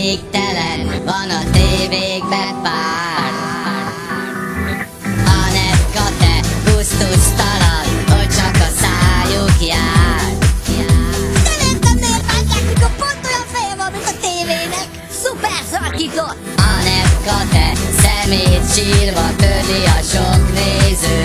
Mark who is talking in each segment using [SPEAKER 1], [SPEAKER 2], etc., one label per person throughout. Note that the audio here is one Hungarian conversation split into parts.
[SPEAKER 1] elégtelen, van a tévékbe pár. Anettka, te gusztustalan, hogy csak a szájuk jár.
[SPEAKER 2] Nem értem, miért bántják, mikor pont olyan feje van, mint a tévének. Szuper szakított!
[SPEAKER 1] Anettka, te szemét sírva törli a sok néző.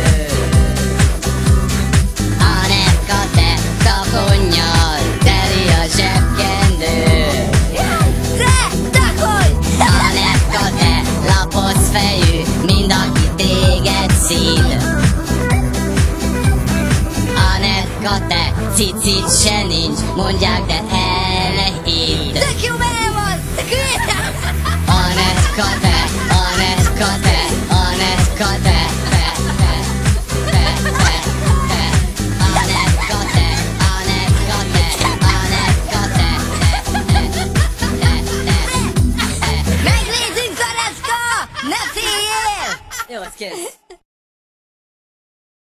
[SPEAKER 1] Anettka, te takonnyal teli a zsebkendő.
[SPEAKER 2] Te, takolj!
[SPEAKER 1] Anettka, te lapos fejű, mind aki téged szíd. Anettka, te cicit se nincs, mondják, de